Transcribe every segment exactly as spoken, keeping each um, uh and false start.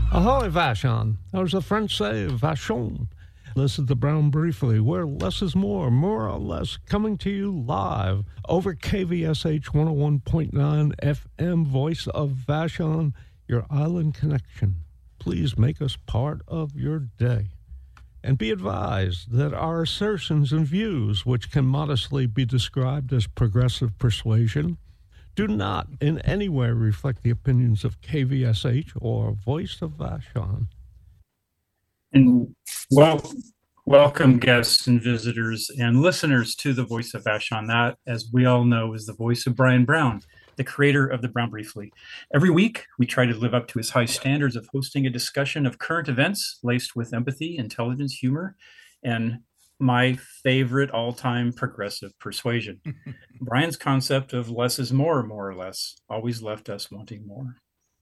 Ahoy, Vashon. Or as the French say, Vachon. This is the Brown Briefly, where less is more, more or less, coming to you live over K V S H one oh one point nine F M, Voice of Vashon, your island connection. Please make us part of your day. And be advised that our assertions and views, which can modestly be described as progressive persuasion, do not in any way reflect the opinions of K V S H or Voice of Vashon. And well, welcome guests and visitors and listeners to the Voice of Vashon. That, as we all know, is the voice of Brian Brown, the creator of the Brown Briefly. Every week, we try to live up to his high standards of hosting a discussion of current events laced with empathy, intelligence, humor, and my favorite all-time progressive persuasion. Brian's concept of less is more, more or less, always left us wanting more.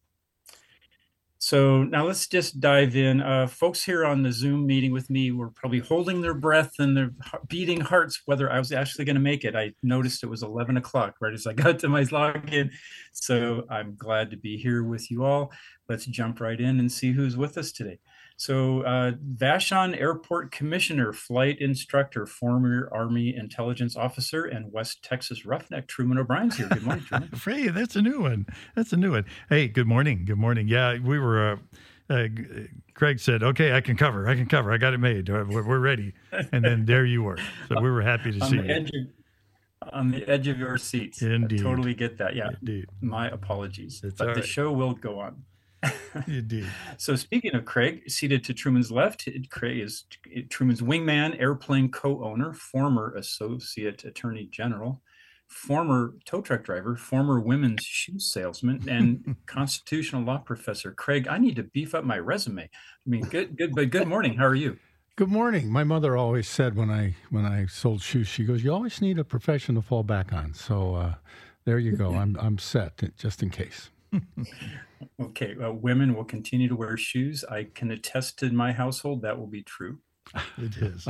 So now let's just dive in. Uh, folks here on the Zoom meeting with me were probably holding their breath and their beating hearts whether I was actually going to make it. I noticed it was eleven o'clock right as I got to my login. So I'm glad to be here with you all. Let's jump right in and see who's with us today. So uh, Vashon Airport Commissioner, Flight Instructor, former Army Intelligence Officer, and West Texas Roughneck, Truman O'Brien's here. Good morning, Truman. Frey, that's a new one. That's a new one. Hey, good morning. Good morning. Yeah, we were, uh, uh, Craig said, okay, I can cover. I can cover. I got it made. We're, we're ready. And then there you were. So we were happy to on see the you. Edge of, on the edge of your seats. Indeed. I totally get that. Yeah. Indeed. My apologies. It's but all the right. show will go on. Indeed. So speaking of Craig, seated to Truman's left, Craig is Truman's wingman, airplane co-owner, former associate attorney general, former tow truck driver, former women's shoe salesman, and constitutional law professor. Craig, I need to beef up my resume. I mean, good, good, but good morning. How are you? Good morning. My mother always said when I when I sold shoes, she goes, "You always need a profession to fall back on." So uh, there you go. I'm I'm set just in case. Okay, uh, women will continue to wear shoes. I can attest to my household that will be true. It is.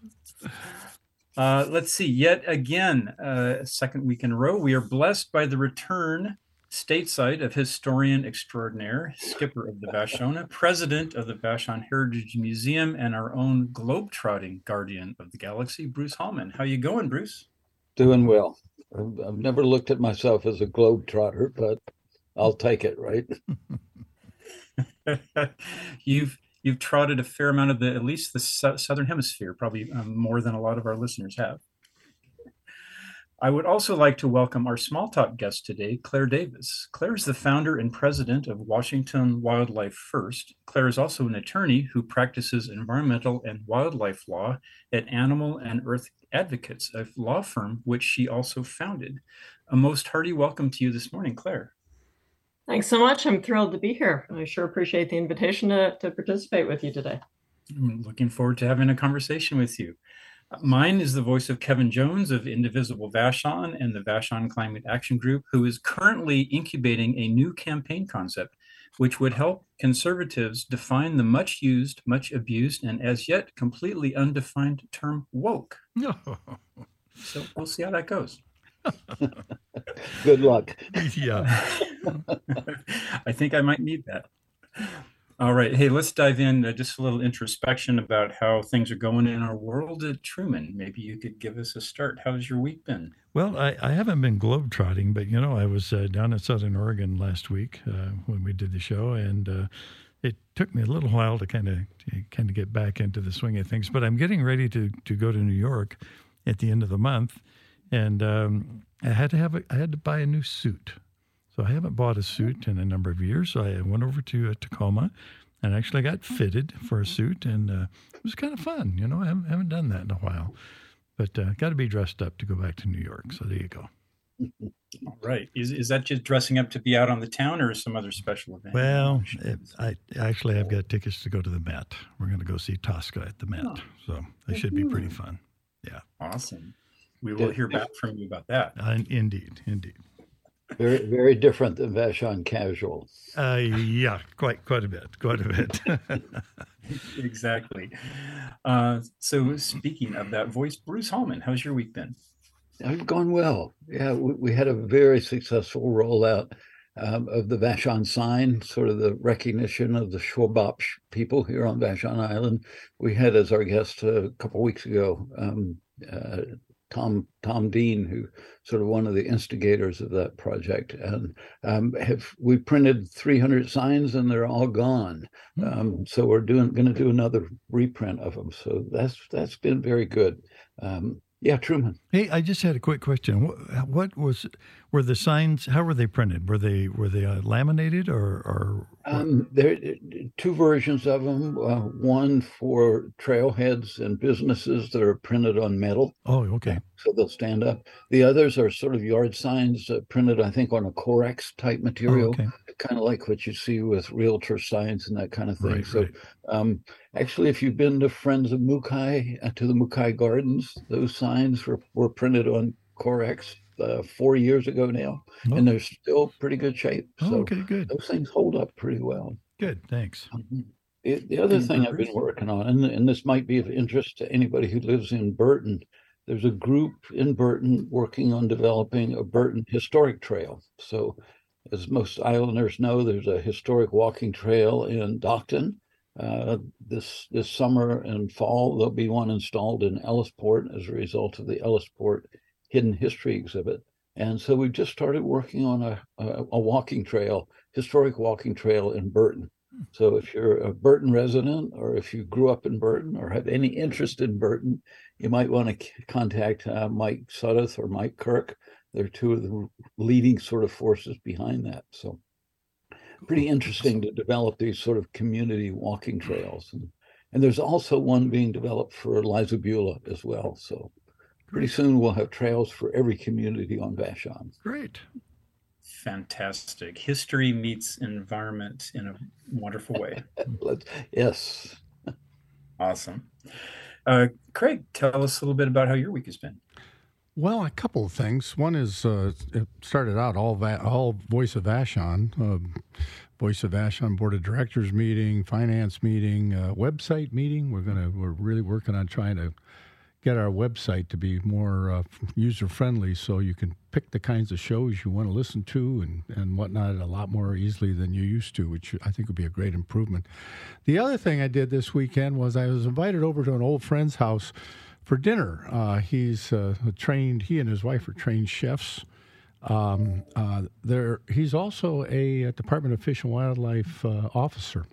Uh, let's see. Yet again, uh, second week in a row, we are blessed by the return stateside of historian extraordinaire, skipper of the Vashona, president of the Vashon Heritage Museum, and our own globetrotting guardian of the galaxy, Bruce Hallman. How you going, Bruce? Doing well. I've, I've never looked at myself as a globetrotter, but I'll take it, right? you've you've trotted a fair amount of the, at least the su- southern hemisphere, probably um, more than a lot of our listeners have. I would also like to welcome our small talk guest today, Claire Davis. Claire is the founder and president of Washington Wildlife First. Claire is also an attorney who practices environmental and wildlife law at Animal and Earth Advocates, a law firm which she also founded. A most hearty welcome to you this morning, Claire. Thanks so much. I'm thrilled to be here. I sure appreciate the invitation to, to participate with you today. I'm looking forward to having a conversation with you. Mine is the voice of Kevin Jones of Indivisible Vashon and the Vashon Climate Action Group, who is currently incubating a new campaign concept which would help conservatives define the much used, much abused, and as yet completely undefined term woke. No. So we'll see how that goes. Good luck. Yeah. I think I might need that. All right. Hey, let's dive in. Uh, just a little introspection about how things are going in our world. Uh, Truman, maybe you could give us a start. How's your week been? Well, I, I haven't been globetrotting, but, you know, I was uh, down in Southern Oregon last week uh, when we did the show, and uh, it took me a little while to kind of kind of get back into the swing of things. But I'm getting ready to, to go to New York at the end of the month. And um, I had to have a, I had to buy a new suit. So I haven't bought a suit in a number of years. So I went over to uh, Tacoma and actually got fitted for a suit. And uh, it was kind of fun. You know, I haven't, haven't done that in a while. But uh, got to be dressed up to go back to New York. So there you go. All right. Is is that just dressing up to be out on the town or some other special event? Well, it, I actually have got tickets to go to the Met. We're going to go see Tosca at the Met. Oh. So that should be pretty fun. Yeah. Awesome. We will hear back from you about that. Uh, indeed, indeed. Very, very different than Vashon Casual. Uh, yeah, quite, quite a bit, quite a bit. Exactly. Uh, so speaking of that voice, Bruce Hallman, how's your week been? I've gone well. Yeah, we, we had a very successful rollout um, of the Vashon sign, sort of the recognition of the Shwabop people here on Vashon Island. We had as our guest a couple of weeks ago, um, uh, Tom Tom Dean, who sort of one of the instigators of that project, and um, have we printed three hundred signs and they're all gone. Um, so we're doing going to do another reprint of them. So that's that's been very good. Um, yeah, Truman. Hey, I just had a quick question. What, what was were the signs? How were they printed? Were they were they uh, laminated or or? Um, there are two versions of them. Uh, one for trailheads and businesses that are printed on metal. Oh, okay. So they'll stand up. The others are sort of yard signs uh, printed, I think, on a Corex type material, oh, okay. kind of like what you see with realtor signs and that kind of thing. Right, so, right. Um, actually, if you've been to Friends of Mukai, uh, to the Mukai Gardens, those signs were, were printed on Corex uh, four years ago now, Oh. and they're still pretty good shape. Oh, So okay, good. those things hold up pretty well. Good, thanks. The, the other thing I've been working on, and, and this might be of interest to anybody who lives in Burton, there's a group in Burton working on developing a Burton historic trail. So as most islanders know, there's a historic walking trail in Dockton. Uh, this this summer and fall, there'll be one installed in Ellisport as a result of the Ellisport Hidden History exhibit. And so we've just started working on a, a, a walking trail, historic walking trail in Burton. So if you're a Burton resident, or if you grew up in Burton or have any interest in Burton, you might want to c- contact uh, Mike Sudduth or Mike Kirk. They're two of the leading sort of forces behind that. So pretty interesting to develop these sort of community walking trails. And, and there's also one being developed for Liza Beulah as well. So pretty soon we'll have trails for every community on Vashon. Great. Fantastic. History meets environment in a wonderful way. Let's, yes. Awesome. Uh, Craig, tell us a little bit about how your week has been. Well, a couple of things. One is uh, it started out all Va- all Voice of Vashon, uh, Voice of Vashon Board of Directors meeting, finance meeting, uh, website meeting. We're gonna we're really working on trying to get our website to be more uh, user friendly, so you can pick the kinds of shows you want to listen to and and whatnot a lot more easily than you used to, which I think would be a great improvement. The other thing I did this weekend was I was invited over to an old friend's house for dinner. Uh, he's uh, a trained, he and his wife are trained chefs. Um, uh, there, he's also a, a Department of Fish and Wildlife uh, officer.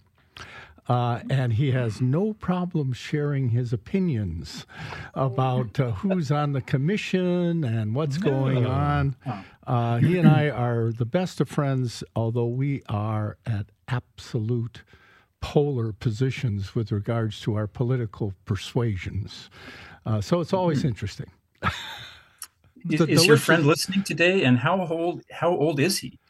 Uh, and he has no problem sharing his opinions about uh, who's on the commission and what's going on. Uh, he and I are the best of friends, although we are at absolute polar positions with regards to our political persuasions. Uh, so it's always interesting. Is, is your friend listening today? And how old? How old is he?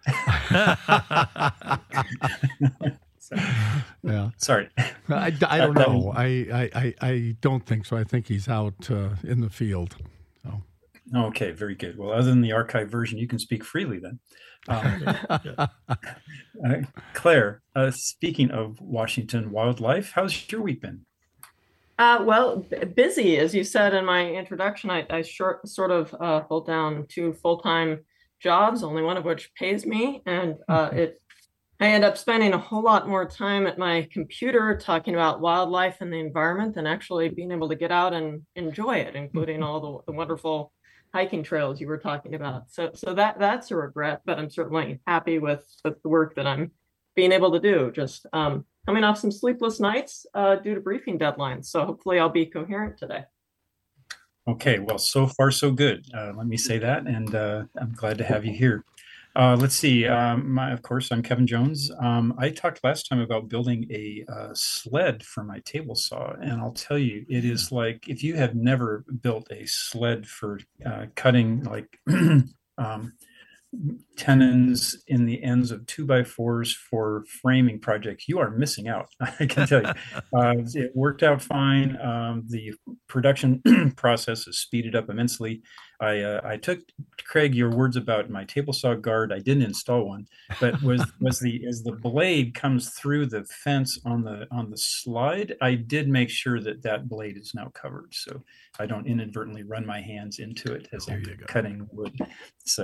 Yeah. Sorry. I, I don't know. I, I, I don't think so. I think he's out uh, in the field. So. Okay, very good. Well, other than the archive version, you can speak freely then. Um, uh, Claire, uh, speaking of Washington wildlife, how's your week been? Uh, well, b- busy, as you said in my introduction. I, I short, sort of uh, hold down two full-time jobs, only one of which pays me, and uh, it. I end up spending a whole lot more time at my computer talking about wildlife and the environment than actually being able to get out and enjoy it, including all the, the wonderful hiking trails you were talking about. So, so that that's a regret, but I'm certainly happy with, with the work that I'm being able to do. Just um, coming off some sleepless nights uh, due to briefing deadlines. So hopefully I'll be coherent today. Okay, well, so far so good. Uh, let me say that, and uh, I'm glad to have you here. Uh, let's see. Um, my, of course, I'm Kevin Jones. Um, I talked last time about building a uh, sled for my table saw, and I'll tell you, it is like if you have never built a sled for uh, cutting like um, tenons in the ends of two by fours for framing projects, you are missing out. I can tell you. Uh, it worked out fine. Um, the production process is speeded up immensely. I uh, I took, Craig, your words about my table saw guard. I didn't install one, but was was the as the blade comes through the fence on the on the slide, I did make sure that that blade is now covered, so I don't inadvertently run my hands into it as I'm cutting wood. So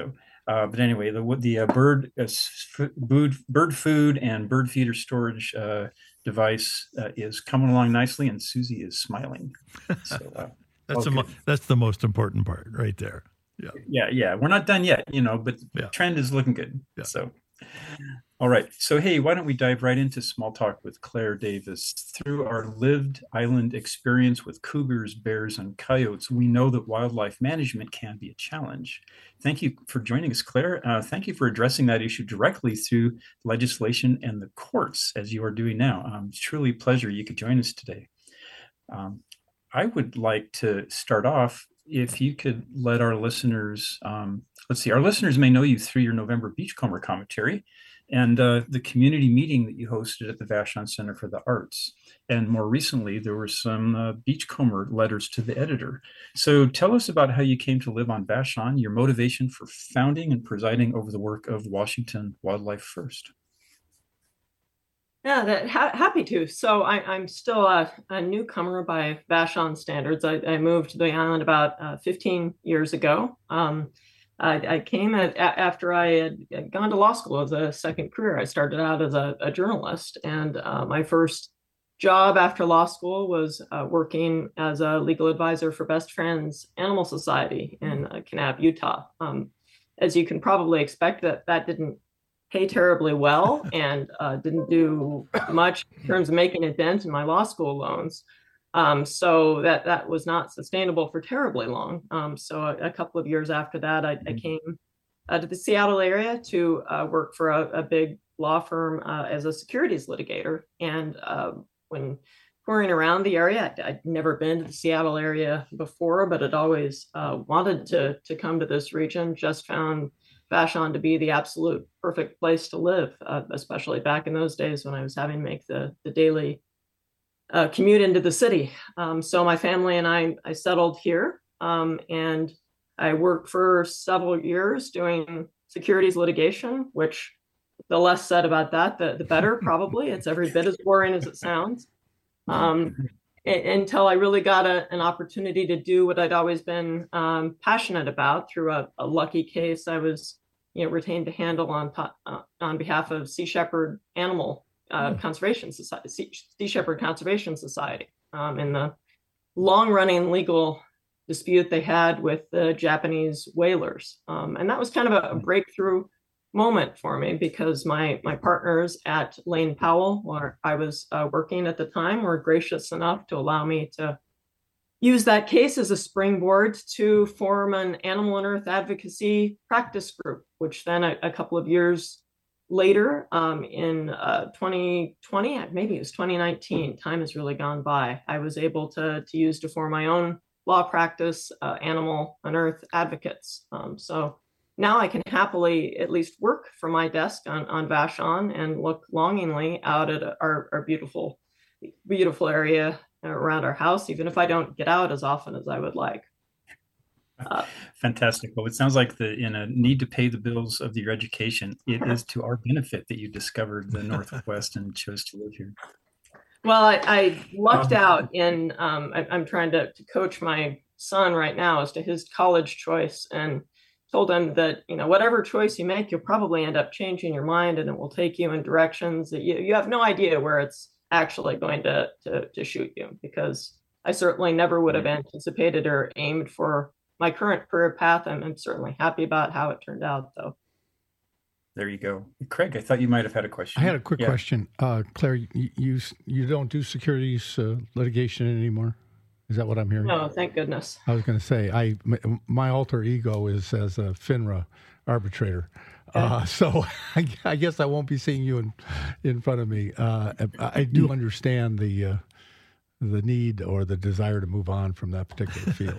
Uh, but anyway, the the uh, bird, uh, food, bird food and bird feeder storage uh, device uh, is coming along nicely, and Susie is smiling. So uh, that's the mo- that's the most important part, right there. Yeah, yeah, yeah. We're not done yet, you know, but the yeah. trend is looking good. Yeah. So, all right. So, hey, why don't we dive right into small talk with Claire Davis? Through our lived island experience with cougars, bears, and coyotes, we know that wildlife management can be a challenge. Thank you for joining us, Claire. Uh, thank you for addressing that issue directly through legislation and the courts, as you are doing now. Um, it's truly a pleasure you could join us today. Um, I would like to start off, if you could let our listeners, um, let's see, our listeners may know you through your November Beachcomber commentary and uh, the community meeting that you hosted at the Vashon Center for the Arts. And more recently, there were some uh, Beachcomber letters to the editor. So tell us about how you came to live on Vashon, your motivation for founding and presiding over the work of Washington Wildlife First. Yeah, that, ha- happy to. So I, I'm still a, a newcomer by Vashon standards. I, I moved to the island about uh, fifteen years ago. Um, I, I came at, after I had gone to law school as a second career. I started out as a, a journalist, and uh, my first job after law school was uh, working as a legal advisor for Best Friends Animal Society in uh, Kanab, Utah. Um, as you can probably expect, that that didn't pay terribly well and uh, didn't do much in terms of making a dent in my law school loans. Um, so that that was not sustainable for terribly long. Um, so a, a couple of years after that, I, I came uh, to the Seattle area to uh, work for a, a big law firm uh, as a securities litigator. And uh, when touring around the area, I'd, I'd never been to the Seattle area before, but had always uh, wanted to, to come to this region, just found Vashon to be the absolute perfect place to live, uh, especially back in those days when I was having to make the, the daily uh, commute into the city. Um, so my family and I, I settled here, um, and I worked for several years doing securities litigation, which the less said about that, the, the better, probably. It's every bit as boring as it sounds. Um, until I really got a, an opportunity to do what I'd always been um, passionate about through a, a lucky case I was, you know, retained to handle on uh, on behalf of Sea Shepherd Animal uh, mm. Conservation Society, sea, sea Shepherd Conservation Society, um, in the long-running legal dispute they had with the Japanese whalers, um, and that was kind of a, a breakthrough moment for me, because my my partners at Lane Powell, where I was uh, working at the time, were gracious enough to allow me to use that case as a springboard to form an animal and earth advocacy practice group, which then a, a couple of years later, um, in uh, twenty twenty, maybe it was twenty nineteen, time has really gone by, I was able to, to use to form my own law practice, uh, Animal and Earth Advocates. Um, so now I can happily at least work from my desk on, on Vashon and look longingly out at our, our beautiful, beautiful area around our house, even if I don't get out as often as I would like. Uh, Fantastic. Well, it sounds like the in a need to pay the bills of your education, it is to our benefit that you discovered the Northwest and chose to live here. Well, I, I lucked out in, um, I, I'm trying to, to coach my son right now as to his college choice, and told him that, you know, whatever choice you make, you'll probably end up changing your mind, and it will take you in directions that you, you have no idea where it's actually going to, to, to shoot you, because I certainly never would have anticipated or aimed for my current career path. I'm, I'm certainly happy about how it turned out, though. There you go. Craig, I thought you might have had a question. I had a quick yeah. question. Uh, Claire, you, you you don't do securities uh, litigation anymore? Is that what I'm hearing? No, thank goodness. I was going to say, I my alter ego is as a FINRA arbitrator. Uh, so I, I guess I won't be seeing you in, in front of me. Uh, I do understand the uh, the need or the desire to move on from that particular field.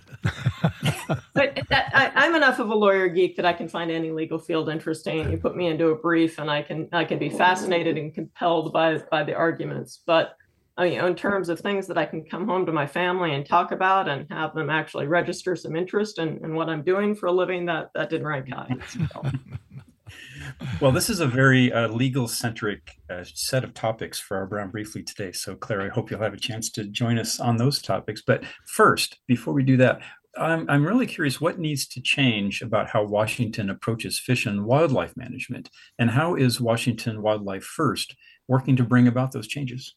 But that, I, I'm enough of a lawyer geek that I can find any legal field interesting. You put me into a brief, and I can I can be fascinated and compelled by by the arguments. But I mean, in terms of things that I can come home to my family and talk about and have them actually register some interest in, in what I'm doing for a living, that that didn't rank high. So. Well, this is a very uh, legal-centric uh, set of topics for our Brown Briefly today. So, Claire, I hope you'll have a chance to join us on those topics. But first, before we do that, I'm, I'm really curious what needs to change about how Washington approaches fish and wildlife management, and how is Washington Wildlife First working to bring about those changes?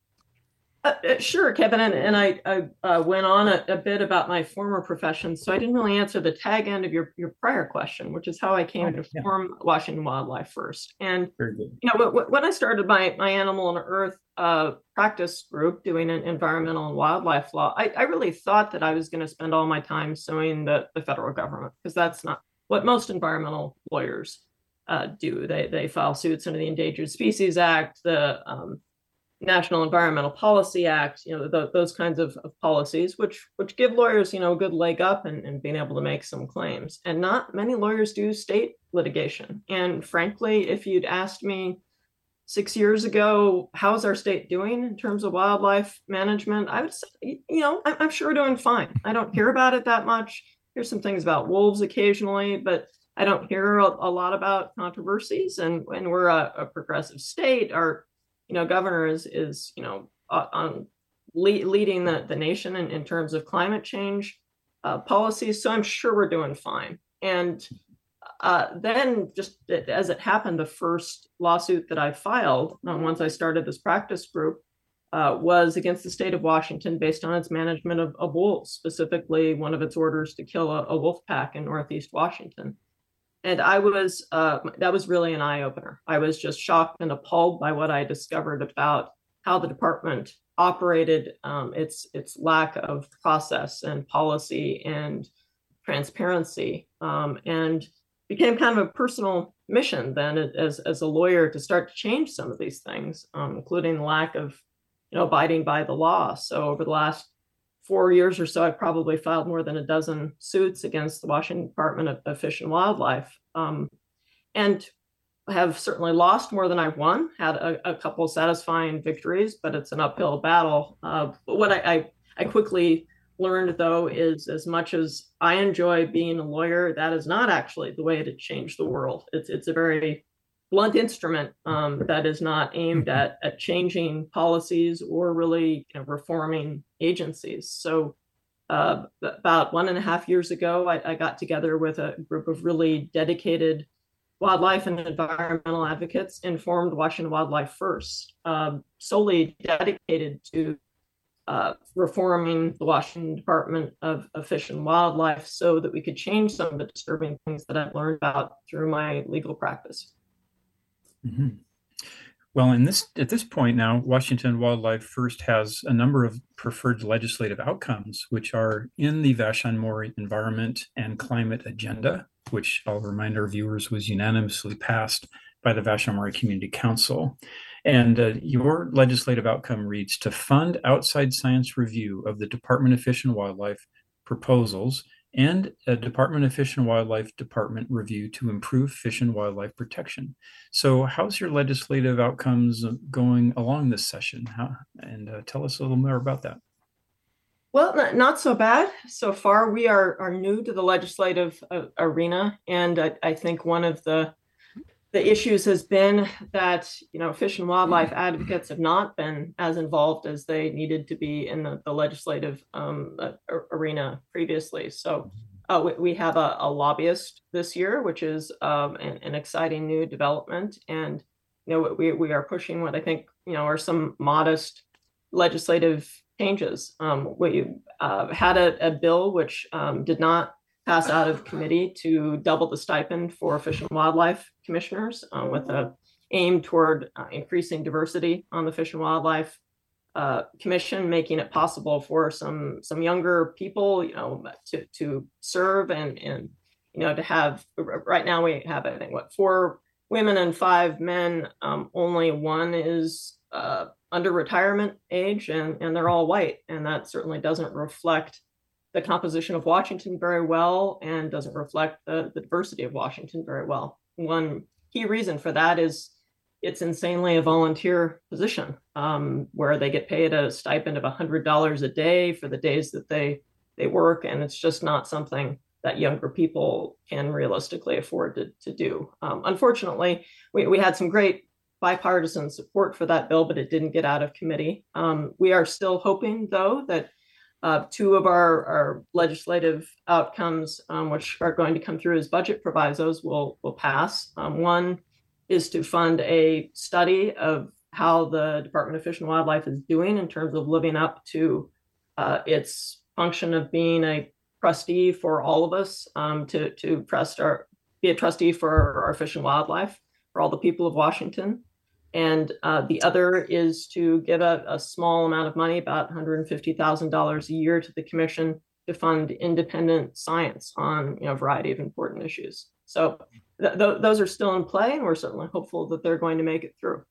Uh, uh, sure, Kevin, and, and I, I uh, went on a, a bit about my former profession, so I didn't really answer the tag end of your, your prior question, which is how I came oh, to yeah. form Washington Wildlife First. And Very good. You know, w- when I started my my Animal and Earth uh, practice group doing an environmental and wildlife law, I, I really thought that I was going to spend all my time suing the, the federal government, because that's not what most environmental lawyers uh, do. They they file suits under the Endangered Species Act, the um, National Environmental Policy Act, you know, the, those kinds of, of policies, which which give lawyers, you know, a good leg up in, in being able to make some claims. And not many lawyers do state litigation. And frankly, if you'd asked me six years ago, how's our state doing in terms of wildlife management, I would say, you know, I'm, I'm sure we're doing fine. I don't hear about it that much. Here's some things about wolves occasionally, but I don't hear a, a lot about controversies. And when we're a, a progressive state, our you know, governor is, is you know, uh, on le- leading the, the nation in, in terms of climate change uh, policies. So I'm sure we're doing fine. And uh, then just as it happened, the first lawsuit that I filed uh, once I started this practice group uh, was against the state of Washington based on its management of, of wolves, specifically one of its orders to kill a, a wolf pack in Northeast Washington. And I was, uh, that was really an eye-opener. I was just shocked and appalled by what I discovered about how the department operated, um, its its lack of process and policy and transparency, um, and became kind of a personal mission then as, as a lawyer to start to change some of these things, um, including the lack of, you know, abiding by the law. So over the last four years or so, I've probably filed more than a dozen suits against the Washington Department of, of Fish and Wildlife, um, and have certainly lost more than I've won, had a, a couple satisfying victories, but it's an uphill battle. Uh, but what I, I, I quickly learned, though, is as much as I enjoy being a lawyer, that is not actually the way to change the world. It's, it's a very blunt instrument um, that is not aimed at, at changing policies or really you know, reforming agencies. So uh, about one and a half years ago, I, I got together with a group of really dedicated wildlife and environmental advocates and formed Washington Wildlife First, uh, solely dedicated to uh, reforming the Washington Department of, of Fish and Wildlife so that we could change some of the disturbing things that I've learned about through my legal practice. Mm-hmm. Well, in this at this point now, Washington Wildlife First has a number of preferred legislative outcomes, which are in the Vashon-Moore Environment and Climate Agenda, which I'll remind our viewers was unanimously passed by the Vashon-Moore Community Council. And uh, your legislative outcome reads to fund outside science review of the Department of Fish and Wildlife proposals and a Department of Fish and Wildlife Department review to improve fish and wildlife protection. So how's your legislative outcomes going along this session? How, and uh, tell us a little more about that. Well, not, not so bad so far. We are, are new to the legislative uh, arena. And I, I think one of the the issues has been that, you know, fish and wildlife advocates have not been as involved as they needed to be in the, the legislative um, uh, arena previously. So uh, we, we have a, a lobbyist this year, which is um, an, an exciting new development. And, you know, we, we are pushing what I think, you know, are some modest legislative changes. Um, we uh, had a, a bill which um, did not pass out of committee to double the stipend for fish and wildlife commissioners uh, with a aim toward uh, increasing diversity on the Fish and Wildlife uh, Commission, making it possible for some some younger people, you know, to to serve and and you know to have. Right now we have I think what four women and five men. Um, only one is uh, under retirement age, and and they're all white, and that certainly doesn't reflect the composition of Washington very well and doesn't reflect the, the diversity of Washington very well. One key reason for that is it's insanely a volunteer position um, where they get paid a stipend of one hundred dollars a day for the days that they, they work. And it's just not something that younger people can realistically afford to, to do. Um, unfortunately, we, we had some great bipartisan support for that bill, but it didn't get out of committee. Um, we are still hoping, though, that Uh, two of our, our legislative outcomes, um, which are going to come through as budget provisos, will will pass. Um, one is to fund a study of how the Department of Fish and Wildlife is doing in terms of living up to uh, its function of being a trustee for all of us, um, to to trust our be a trustee for our fish and wildlife for all the people of Washington. And uh, the other is to give a, a small amount of money, about one hundred fifty thousand dollars a year, to the commission to fund independent science on, you know, a variety of important issues. So th- th- those are still in play, and we're certainly hopeful that they're going to make it through.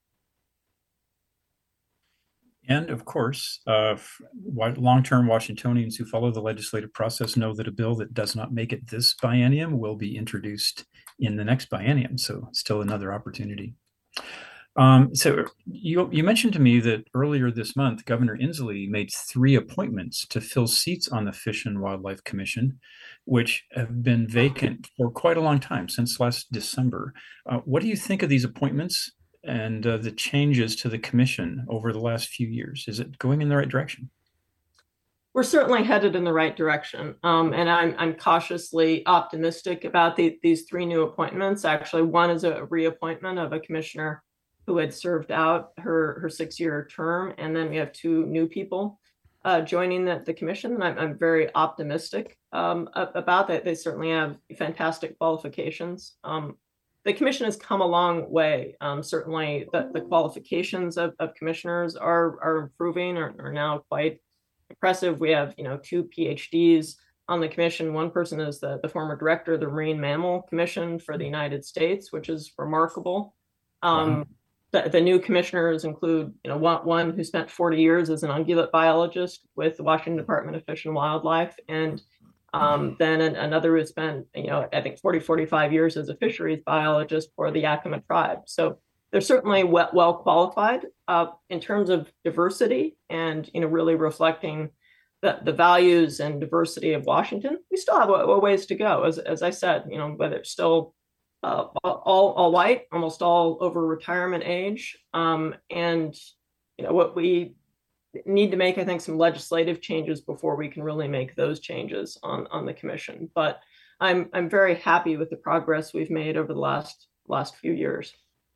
And of course, uh, long-term Washingtonians who follow the legislative process know that a bill that does not make it this biennium will be introduced in the next biennium. So still another opportunity. Um, so you, you mentioned to me that earlier this month, Governor Inslee made three appointments to fill seats on the Fish and Wildlife Commission, which have been vacant for quite a long time, since last December. Uh, what do you think of these appointments and uh, the changes to the commission over the last few years? Is it going in the right direction? We're certainly headed in the right direction. Um, and I'm, I'm cautiously optimistic about the, these three new appointments. Actually, one is a reappointment of a commissioner who had served out her, her six-year term. And then we have two new people uh, joining the, the commission. And I'm, I'm very optimistic um, about that. They certainly have fantastic qualifications. Um, the commission has come a long way. Um, certainly the, the qualifications of, of commissioners are, are improving, are, are now quite impressive. We have, you know, two P H Ds on the commission. One person is the, the former director of the Marine Mammal Commission for the United States, which is remarkable. Um, wow. The, the new commissioners include, you know, one, one who spent forty years as an ungulate biologist with the Washington Department of Fish and Wildlife, and um, then an, another who spent, you know, I think forty, forty-five years as a fisheries biologist for the Yakima tribe. So they're certainly well, well qualified uh, in terms of diversity and, you know, really reflecting the, the values and diversity of Washington. We still have a, a ways to go. As, as I said, you know, whether it's still Uh, all, all white, almost all over retirement age. Um, and, you know, what we need to make, I think, some legislative changes before we can really make those changes on, on the commission. But I'm, I'm very happy with the progress we've made over the last, last few years.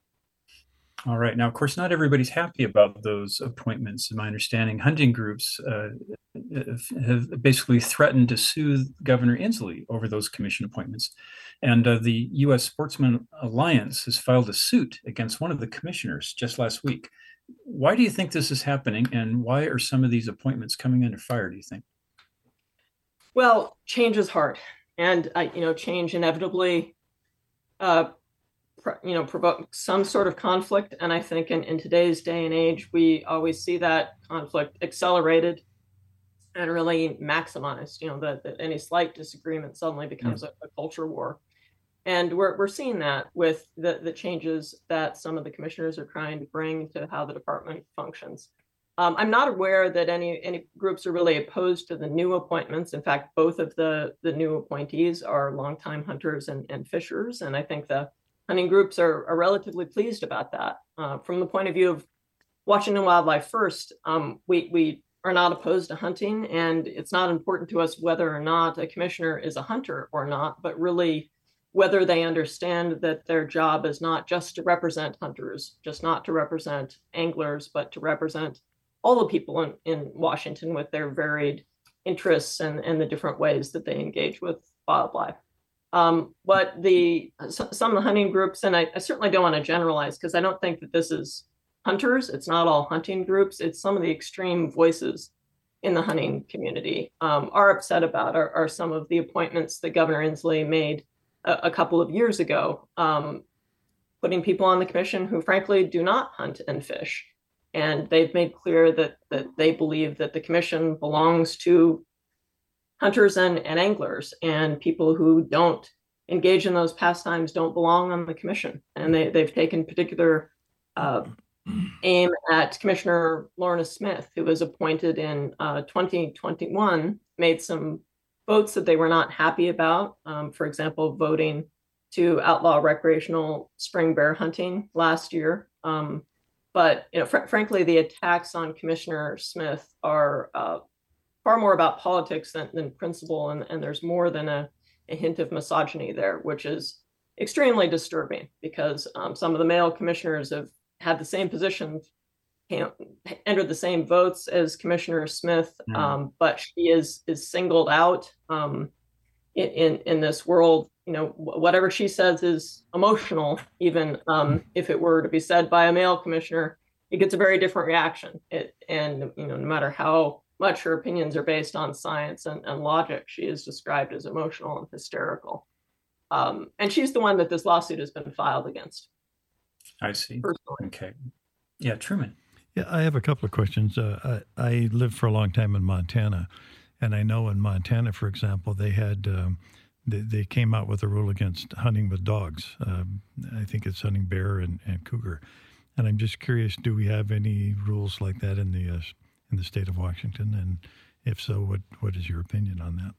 All right. Now, of course, not everybody's happy about those appointments. In my understanding, hunting groups uh, have basically threatened to sue Governor Inslee over those commission appointments. And uh, the U S Sportsman Alliance has filed a suit against one of the commissioners just last week. Why do you think this is happening, and why are some of these appointments coming under fire, do you think? Well, change is hard. And, uh, you know, change inevitably uh, you know, provoke some sort of conflict. And I think in, in today's day and age, we always see that conflict accelerated and really maximized, you know, that, that any slight disagreement suddenly becomes yeah. a, a culture war. And we're we're seeing that with the, the changes that some of the commissioners are trying to bring to how the department functions. Um, I'm not aware that any any groups are really opposed to the new appointments. In fact, both of the, the new appointees are longtime hunters and, and fishers. And I think the hunting groups are, are relatively pleased about that. Uh, from the point of view of Washington Wildlife First, um, we, we are not opposed to hunting, and it's not important to us whether or not a commissioner is a hunter or not, but really whether they understand that their job is not just to represent hunters, just not to represent anglers, but to represent all the people in, in Washington with their varied interests and, and the different ways that they engage with wildlife. Um, what the some of the hunting groups, and I, I certainly don't want to generalize because I don't think that this is hunters. It's not all hunting groups. It's some of the extreme voices in the hunting community um, are upset about are, are some of the appointments that Governor Inslee made a, a couple of years ago, um, putting people on the commission who frankly do not hunt and fish. And they've made clear that that they believe that the commission belongs to hunters and, and anglers, and people who don't engage in those pastimes don't belong on the commission. And they, they've taken particular uh, aim at Commissioner Lorna Smith, who was appointed in uh, twenty twenty-one, made some votes that they were not happy about. Um, for example, voting to outlaw recreational spring bear hunting last year. Um, but you know, fr- frankly, the attacks on Commissioner Smith are uh, far more about politics than, than principle, and, and there's more than a, a hint of misogyny there, which is extremely disturbing because um, some of the male commissioners have had the same position, entered the same votes as Commissioner Smith, mm. um, but she is is singled out um, in, in in this world. You know, whatever she says is emotional, even um, if it were to be said by a male commissioner, it gets a very different reaction. It, and, you know, no matter how much her opinions are based on science and, and logic, she is described as emotional and hysterical. Um, and she's the one that this lawsuit has been filed against. I see. Personally. Okay. Yeah, Truman. Yeah, I have a couple of questions. Uh, I, I lived for a long time in Montana, and I know in Montana, for example, they had... Um, They, they came out with a rule against hunting with dogs. Um, I think it's hunting bear and, and cougar. And I'm just curious, do we have any rules like that in the uh, in the state of Washington? And if so, what what is your opinion on that?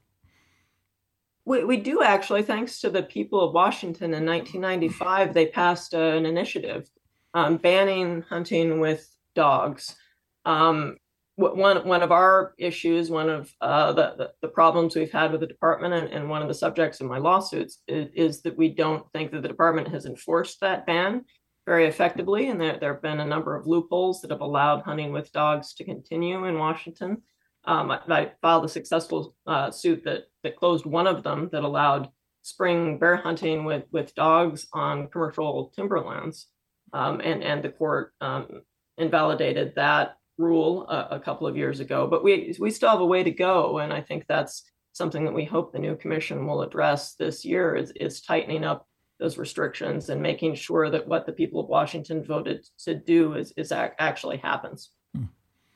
We, we do actually, thanks to the people of Washington in nineteen ninety-five, they passed uh, an initiative um, banning hunting with dogs. Um, One one of our issues, one of uh, the, the the problems we've had with the department, and, and one of the subjects of my lawsuits is, is that we don't think that the department has enforced that ban very effectively, and there there have been a number of loopholes that have allowed hunting with dogs to continue in Washington. Um, I, I filed a successful uh, suit that that closed one of them that allowed spring bear hunting with with dogs on commercial timberlands, um, and and the court um, invalidated that rule a, a couple of years ago, but we we still have a way to go, and I think that's something that we hope the new commission will address this year is, is tightening up those restrictions and making sure that what the people of Washington voted to do is, is ac- actually happens. Hmm.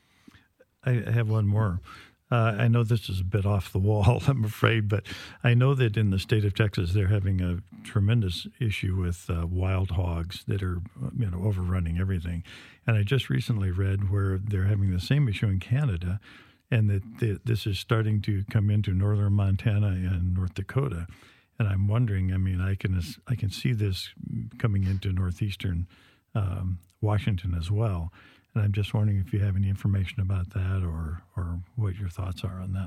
I have one more. Uh, I know this is a bit off the wall, I'm afraid, but I know that in the state of Texas, they're having a tremendous issue with uh, wild hogs that are, you know, overrunning everything. And I just recently read where they're having the same issue in Canada, and that the, this is starting to come into northern Montana and North Dakota. And I'm wondering, I mean, I can I can see this coming into northeastern um, Washington as well. And I'm just wondering if you have any information about that, or or what your thoughts are on that.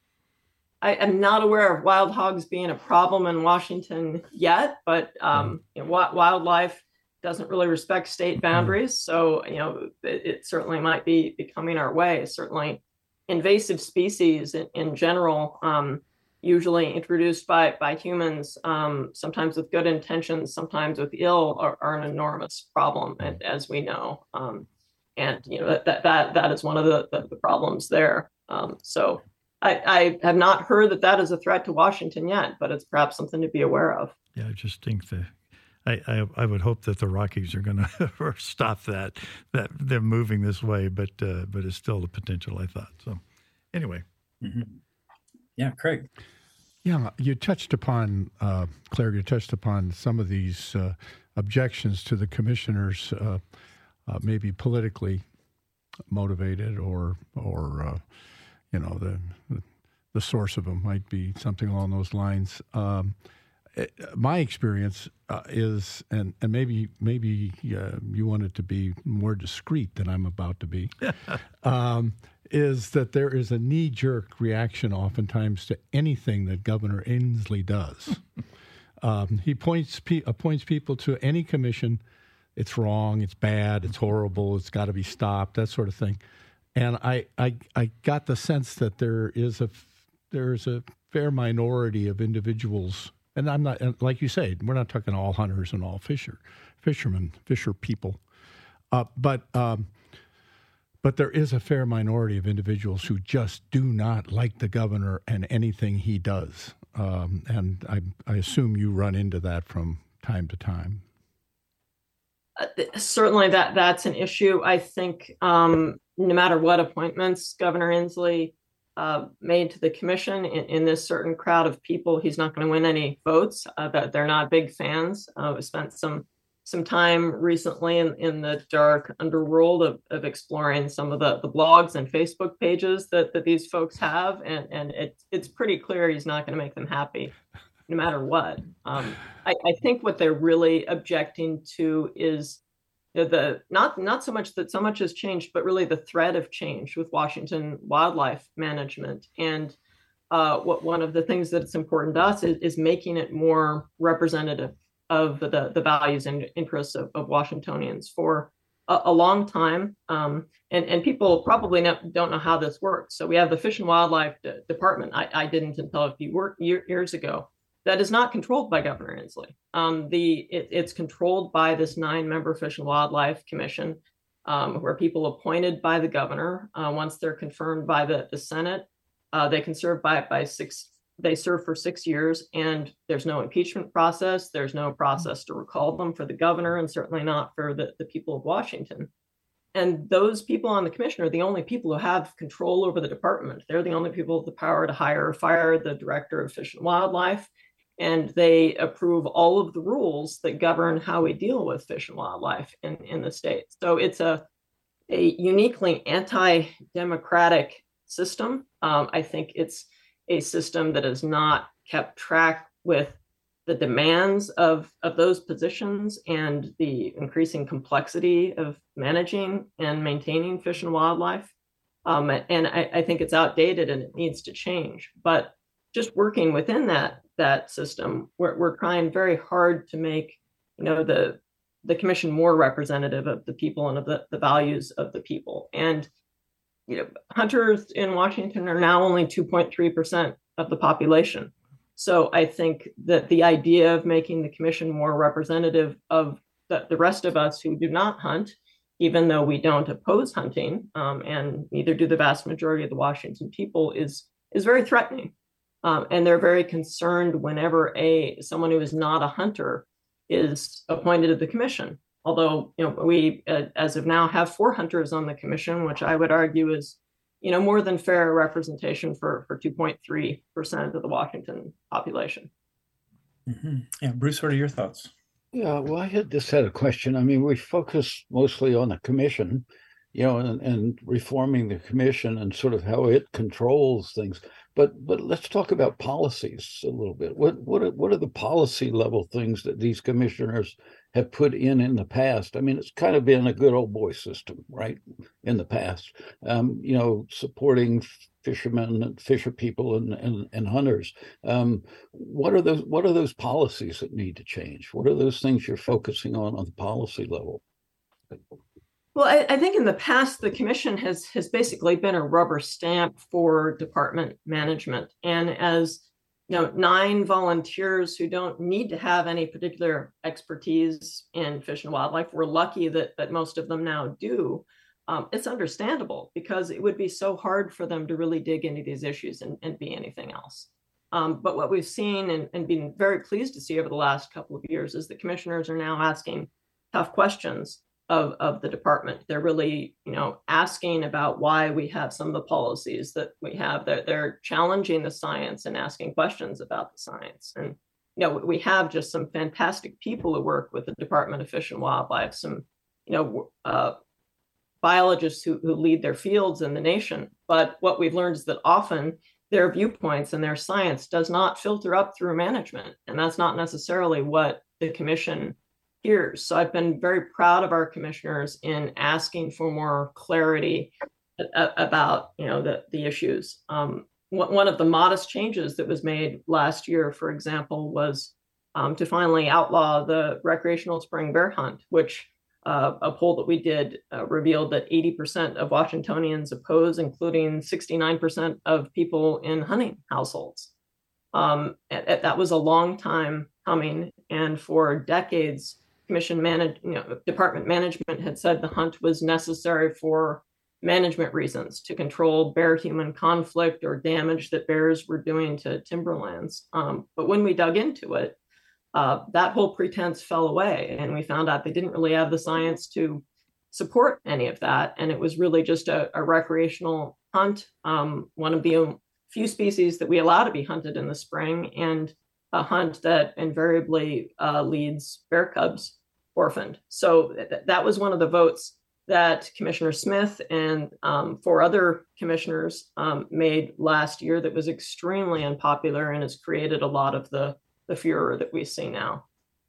I am not aware of wild hogs being a problem in Washington yet, but um, you know, wildlife doesn't really respect state boundaries. So, you know, it, it certainly might be, be coming our way. Certainly invasive species in, in general, um, usually introduced by, by humans, um, sometimes with good intentions, sometimes with ill, are, are an enormous problem, as we know. Um, And, you know, that that that is one of the, the, the problems there. Um, so I, I have not heard that that is a threat to Washington yet, but it's perhaps something to be aware of. Yeah, I just think that I, I, I would hope that the Rockies are going to stop that, that them moving this way, but uh, but it's still the potential, I thought. So anyway. Mm-hmm. Yeah, Craig. Yeah, you touched upon, uh, Claire, you touched upon some of these uh, objections to the commissioners, uh, uh, maybe politically motivated, or, or uh, you know, the the source of them might be something along those lines. Um, it, my experience uh, is, and, and maybe maybe uh, you want it to be more discreet than I'm about to be, um, is that there is a knee-jerk reaction oftentimes to anything that Governor Inslee does. um, he points pe- appoints people to any commission. It's wrong, it's bad, it's horrible, it's got to be stopped, that sort of thing. And I, I, I got the sense that there is a there's a fair minority of individuals, and I'm not, like you say, we're not talking all hunters and all fisher, fishermen, fisher people, uh, but um, but there is a fair minority of individuals who just do not like the governor and anything he does, um, and I, I assume you run into that from time to time. Uh, certainly, that that's an issue. I think um, no matter what appointments Governor Inslee uh, made to the commission, in, in this certain crowd of people, he's not going to win any votes. Uh, that they're not big fans. Uh, we spent some some time recently in, in the dark underworld of, of exploring some of the, the blogs and Facebook pages that, that these folks have, and and it, it's pretty clear he's not going to make them happy, no matter what. Um, I, I think what they're really objecting to is the, the not not so much that so much has changed, but really the threat of change with Washington wildlife management. And uh, what one of the things that's important to us is, is making it more representative of the, the values and interests of, of Washingtonians for a, a long time. Um, and, and people probably not, don't know how this works. So we have the Fish and Wildlife D- Department. I, I didn't until a few work, year, years ago. That is not controlled by Governor Inslee. Um, the it, it's controlled by this nine-member Fish and Wildlife Commission, um, where people appointed by the governor, uh, once they're confirmed by the, the Senate, uh, they can serve by by six. They serve for six years, and there's no impeachment process. There's no process to recall them for the governor, and certainly not for the, the people of Washington. And those people on the commission are the only people who have control over the department. They're the only people with the power to hire or fire the director of Fish and Wildlife. And they approve all of the rules that govern how we deal with fish and wildlife in, in the state. So it's a, a uniquely anti-democratic system. Um, I think it's a system that has not kept track with the demands of, of those positions and the increasing complexity of managing and maintaining fish and wildlife. Um, and I, I think it's outdated and it needs to change. But just working within that that system, we're, we're trying very hard to make, you know, the the commission more representative of the people and of the, the values of the people. And, you know, hunters in Washington are now only two point three percent of the population. So I think that the idea of making the commission more representative of the, the rest of us who do not hunt, even though we don't oppose hunting, um, and neither do the vast majority of the Washington people, is is very threatening. Um, and they're very concerned whenever a someone who is not a hunter is appointed to the commission. Although, you know, we, uh, as of now, have four hunters on the commission, which I would argue is, you know, more than fair representation for, for two point three percent of the Washington population. Mm-hmm. Yeah, Bruce, what are your thoughts? Yeah, well, I had just had a question. I mean, we focus mostly on the commission, you know, and, and reforming the commission and sort of how it controls things. But but let's talk about policies a little bit. What what are, what are the policy level things that these commissioners have put in in the past? I mean, it's kind of been a good old boy system, right? In the past, um, you know, supporting fishermen and fisher people and and, and hunters. Um, what are those what are those policies that need to change? What are those things you're focusing on on the policy level? Well, I, I think in the past, the commission has has basically been a rubber stamp for department management. And as you know, nine volunteers who don't need to have any particular expertise in fish and wildlife, we're lucky that that most of them now do. Um, it's understandable because it would be so hard for them to really dig into these issues and, and be anything else. Um, but what we've seen and, and been very pleased to see over the last couple of years is that commissioners are now asking tough questions Of, of the department. They're really, you know, asking about why we have some of the policies that we have. They're, they're challenging the science and asking questions about the science. And, you know, we have just some fantastic people who work with the Department of Fish and Wildlife, some, you know, uh, biologists who, who lead their fields in the nation. But what we've learned is that often their viewpoints and their science does not filter up through management. And that's not necessarily what the commission hears. So I've been very proud of our commissioners in asking for more clarity a- about, you know, the, the issues. Um, one of the modest changes that was made last year, for example, was um, to finally outlaw the recreational spring bear hunt, which uh, a poll that we did uh, revealed that eighty percent of Washingtonians oppose, including sixty-nine percent of people in hunting households. Um, and, and that was a long time coming, and for decades, commission manage, you know, department management had said the hunt was necessary for management reasons to control bear-human conflict or damage that bears were doing to timberlands. Um, but when we dug into it, uh, that whole pretense fell away, and we found out they didn't really have the science to support any of that, and it was really just a, a recreational hunt, um, one of the few species that we allow to be hunted in the spring, and a hunt that invariably uh, leads bear cubs orphaned. So th- that was one of the votes that Commissioner Smith and um, four other commissioners um, made last year that was extremely unpopular and has created a lot of the, the furor that we see now.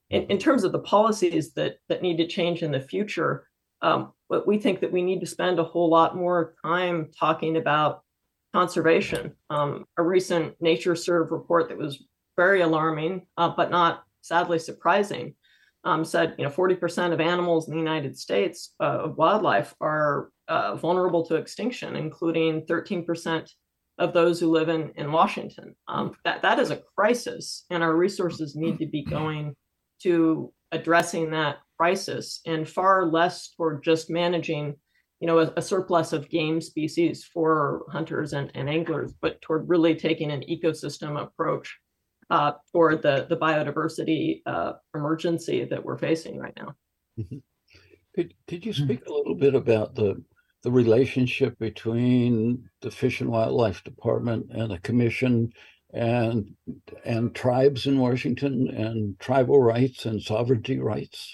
in, in terms of the policies that that need to change in the future, um, but we think that we need to spend a whole lot more time talking about conservation. Um, a recent NatureServe report that was very alarming, uh, but not sadly surprising, um, said you know forty percent of animals in the United States, uh, of wildlife, are uh, vulnerable to extinction, including thirteen percent of those who live in, in Washington. Um, that, that is a crisis, and our resources need to be going to addressing that crisis, and far less toward just managing you know, a, a surplus of game species for hunters and, and anglers, but toward really taking an ecosystem approach uh, toward the, the biodiversity uh, emergency that we're facing right now. Mm-hmm. Could, could you speak a little bit about the the relationship between the Fish and Wildlife Department and the Commission and and tribes in Washington and tribal rights and sovereignty rights?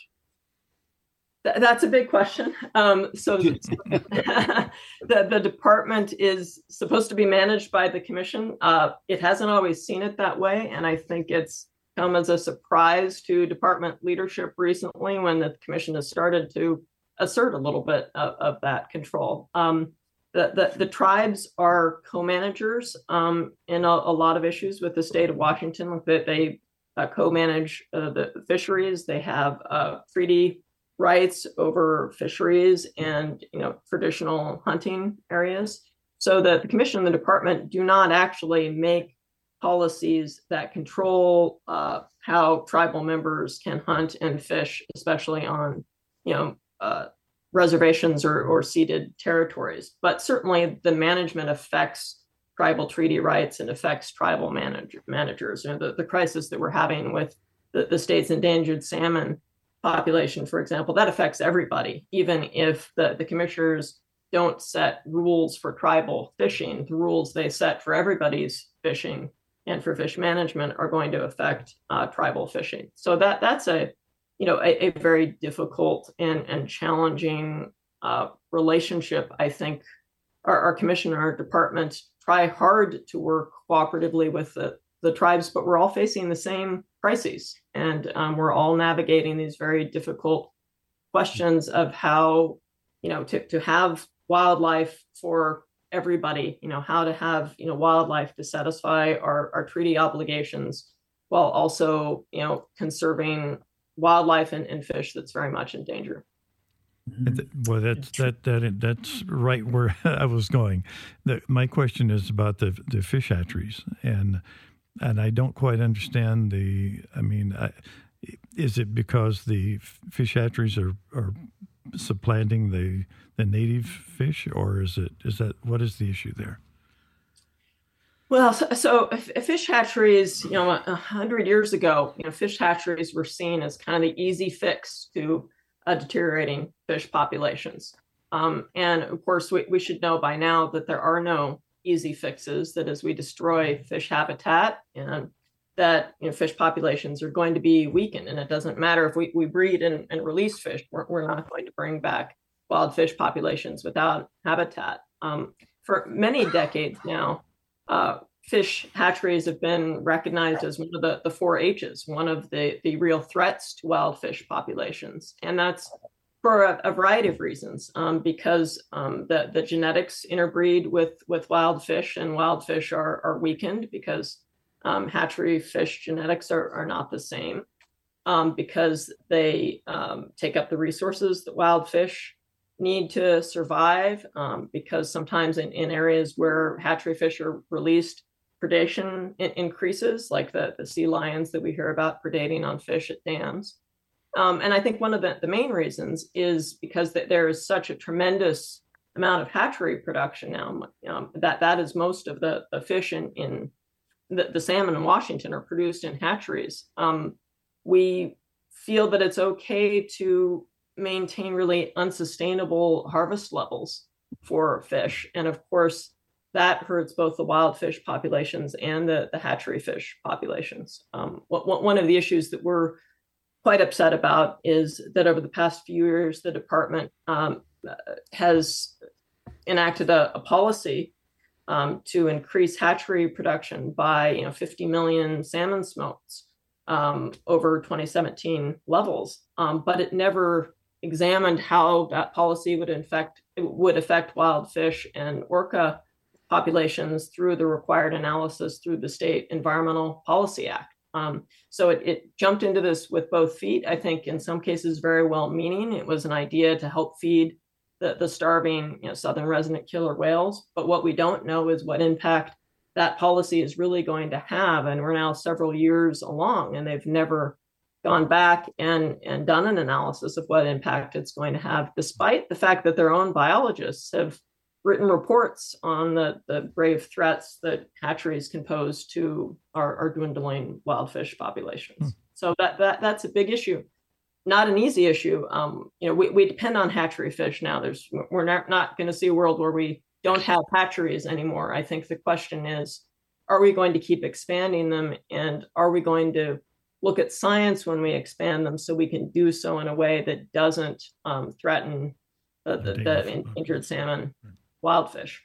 Th- that's a big question. Um, so the, the department is supposed to be managed by the Commission. Uh, it hasn't always seen it that way, and I think it's come as a surprise to department leadership recently when the Commission has started to assert a little bit of, of that control. Um, the, the, the tribes are co-managers um, in a, a lot of issues with the state of Washington. That they uh, co-manage uh, the fisheries. They have uh, treaty rights over fisheries and you know traditional hunting areas. So that the Commission and the department do not actually make policies that control uh, how tribal members can hunt and fish, especially on you know uh, reservations or, or ceded territories. But certainly the management affects tribal treaty rights and affects tribal manage, managers. You know, the, the crisis that we're having with the, the state's endangered salmon population, for example, that affects everybody, even if the, the commissioners don't set rules for tribal fishing. The rules they set for everybody's fishing and for fish management are going to affect uh, tribal fishing. So that that's a you know a, a very difficult and and challenging uh, relationship. I think our, our commission and our department try hard to work cooperatively with the, the tribes, but we're all facing the same crises, and um, we're all navigating these very difficult questions of how you know to to have wildlife for everybody, you know, how to have, you know, wildlife to satisfy our, our treaty obligations while also, you know, conserving wildlife and, and fish that's very much in danger. Well, that's that that that's right where I was going. The, my question is about the the fish hatcheries, and and I don't quite understand the. I mean, I, is it because the fish hatcheries are are supplanting the the native fish, or is it is that what is the issue there? Well, so, so fish hatcheries, you know, a hundred years ago, you know, fish hatcheries were seen as kind of the easy fix to uh, deteriorating fish populations. Um, and of course, we, we should know by now that there are no easy fixes. That as we destroy fish habitat, and that you know, fish populations are going to be weakened, and it doesn't matter if we, we breed and, and release fish. We're, we're not going to bring back wild fish populations without habitat. Um, for many decades now, uh, fish hatcheries have been recognized as one of the, the four H's, one of the, the real threats to wild fish populations. And that's for a, a variety of reasons, um, because um, the, the genetics interbreed with, with wild fish, and wild fish are, are weakened because um, hatchery fish genetics are, are not the same, um, because they um, take up the resources that wild fish need to survive, um, because sometimes in, in areas where hatchery fish are released, predation in- increases, like the, the sea lions that we hear about predating on fish at dams. Um, and I think one of the, the main reasons is because th- there is such a tremendous amount of hatchery production now. Um, that that is most of the, the fish in, in the, the salmon in Washington are produced in hatcheries. Um, we feel that it's okay to maintain really unsustainable harvest levels for fish. And of course, that hurts both the wild fish populations and the, the hatchery fish populations. Um, what, one of the issues that we're quite upset about is that over the past few years, the department um, has enacted a, a policy um, to increase hatchery production by you know, fifty million salmon smolts. um, over twenty seventeen levels, um, but it never examined how that policy would infect would affect wild fish and orca populations through the required analysis through the State Environmental Policy Act. Um, so it, it jumped into this with both feet. I think in some cases very well-meaning. It was an idea to help feed the, the starving, you know, southern resident killer whales. But what we don't know is what impact that policy is really going to have. And we're now several years along, and they've never gone back and, and done an analysis of what impact it's going to have, despite the fact that their own biologists have written reports on the, the grave threats that hatcheries can pose to our, our dwindling wild fish populations. Hmm. So that, that that's a big issue. Not an easy issue. Um, you know, we, we depend on hatchery fish now. There's we're not, not going to see a world where we don't have hatcheries anymore. I think the question is, are we going to keep expanding them, and are we going to look at science when we expand them so we can do so in a way that doesn't um, threaten the, the, the endangered salmon wild fish?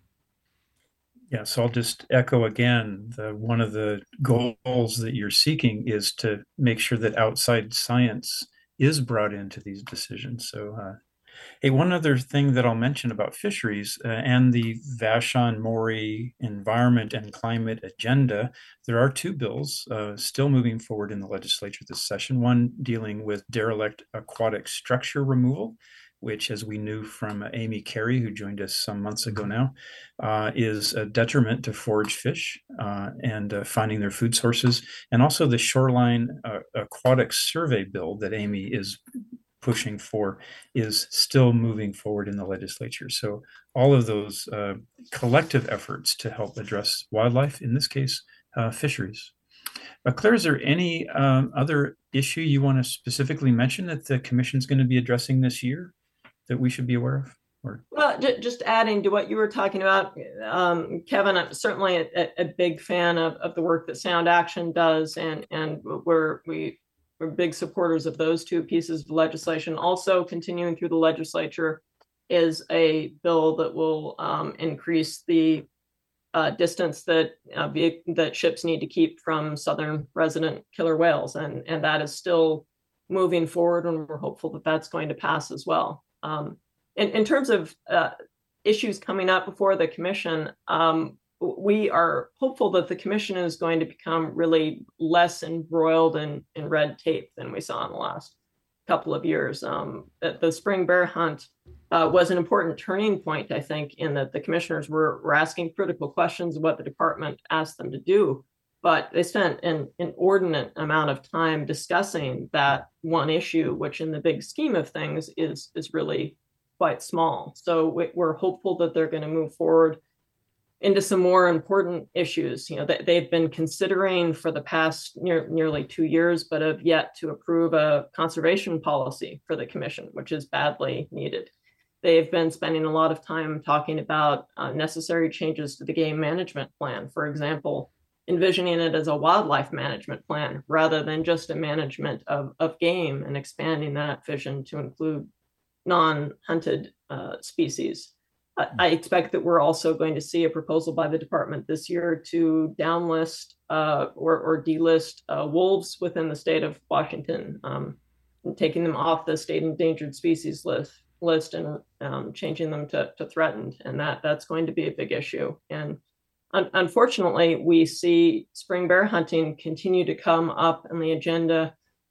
Yeah, so I'll just echo again, the, one of the goals that you're seeking is to make sure that outside science is brought into these decisions. So, uh, hey, one other thing that I'll mention about fisheries uh, and the Vashon-Maury Environment and Climate Agenda, there are two bills uh, still moving forward in the legislature this session, one dealing with derelict aquatic structure removal, which, as we knew from uh, Amy Carey, who joined us some months ago now, uh, is a detriment to forage fish uh, and uh, finding their food sources. And also the Shoreline uh, Aquatic Survey bill that Amy is pushing for is still moving forward in the legislature. So all of those uh, collective efforts to help address wildlife, in this case, uh, fisheries. Uh, Claire, is there any um, other issue you want to specifically mention that the Commission is going to be addressing this year that we should be aware of? Or? Well, just adding to what you were talking about, um, Kevin, I'm certainly a, a big fan of, of the work that Sound Action does, and and we're we we're big supporters of those two pieces of legislation. Also, continuing through the legislature is a bill that will um, increase the uh, distance that uh, be, that ships need to keep from southern resident killer whales, and and that is still moving forward, and we're hopeful that that's going to pass as well. Um, in, in terms of uh, issues coming up before the Commission, um, we are hopeful that the Commission is going to become really less embroiled in, in red tape than we saw in the last couple of years. Um, the, the spring bear hunt uh, was an important turning point, I think, in that the commissioners were, were asking critical questions of what the department asked them to do. But they spent an inordinate amount of time discussing that one issue, which in the big scheme of things is, is really quite small. So we're hopeful that they're going to move forward into some more important issues. You know, they, they've been considering for the past near, nearly two years, but have yet to approve a conservation policy for the Commission, which is badly needed. They've been spending a lot of time talking about uh, necessary changes to the game management plan. For example, envisioning it as a wildlife management plan rather than just a management of, of game, and expanding that vision to include non-hunted uh, species. I, I expect that we're also going to see a proposal by the department this year to downlist uh, or, or delist uh, wolves within the state of Washington, um, and taking them off the state endangered species list, list and um, changing them to, to threatened. And that that's going to be a big issue. And unfortunately, we see spring bear hunting continue to come up on the agenda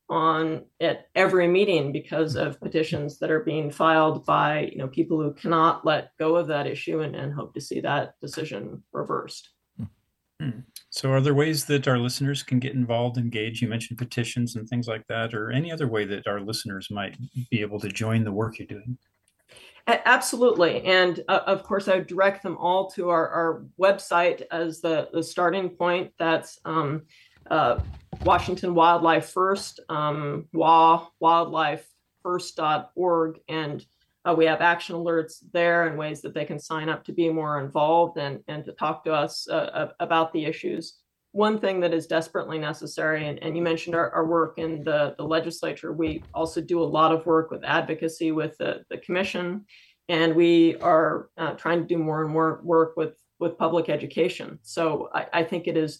on at every meeting because of petitions that are being filed by you know people who cannot let go of that issue, and, and hope to see that decision reversed. Hmm. So are there ways that our listeners can get involved, engage? You mentioned petitions and things like that, or any other way that our listeners might be able to join the work you're doing? Absolutely. And uh, of course, I would direct them all to our, our website as the, the starting point. That's um, uh, Washington Wildlife First, um, W A wildlife first dot org. And uh, we have action alerts there and ways that they can sign up to be more involved and, and to talk to us uh, about the issues. One thing that is desperately necessary, and, and you mentioned our, our work in the, the legislature, we also do a lot of work with advocacy with the, the Commission, and we are uh, trying to do more and more work with, with public education. So I, I think it is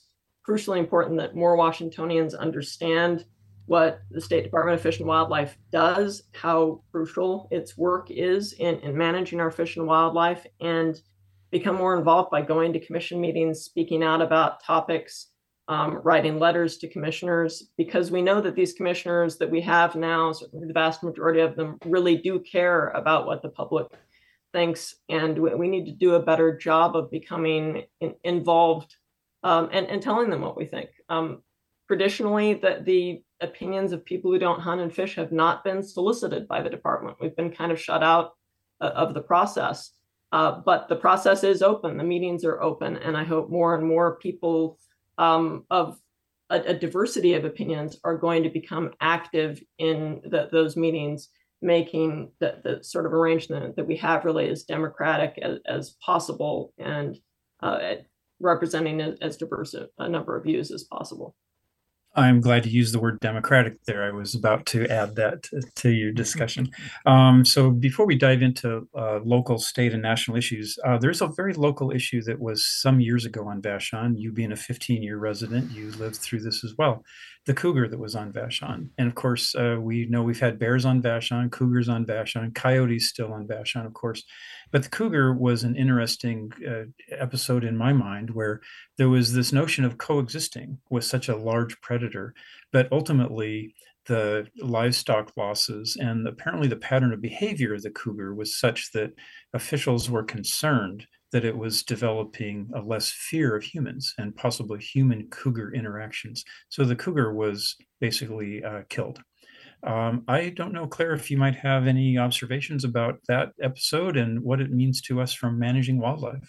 crucially important that more Washingtonians understand what the State Department of Fish and Wildlife does, how crucial its work is in, in managing our fish and wildlife, and become more involved by going to commission meetings, speaking out about topics, um, writing letters to commissioners, because we know that these commissioners that we have now, certainly the vast majority of them, really do care about what the public thinks, and we, we need to do a better job of becoming in, involved um, and, and telling them what we think. Um, traditionally, the, the opinions of people who don't hunt and fish have not been solicited by the department. We've been kind of shut out uh, of the process. Uh, but the process is open, the meetings are open, and I hope more and more people um, of a, a diversity of opinions are going to become active in the, those meetings, making the, the sort of arrangement that we have really as democratic as, as possible, and uh, representing as, as diverse a, a number of views as possible. I'm glad you used the word democratic there. I was about to add that to, to your discussion. Um, so before we dive into uh, local, state, and national issues, uh, there's a very local issue that was some years ago on Vashon. You being a fifteen-year resident, you lived through this as well. The cougar that was on Vashon. And of course, uh, we know we've had bears on Vashon, cougars on Vashon, coyotes still on Vashon, of course. But the cougar was an interesting uh, episode in my mind, where there was this notion of coexisting with such a large predator. But ultimately, the livestock losses and apparently the pattern of behavior of the cougar was such that officials were concerned that it was developing a less fear of humans and possibly human cougar interactions. So the cougar was basically uh, killed. Um, I don't know, Claire, if you might have any observations about that episode and what it means to us from managing wildlife.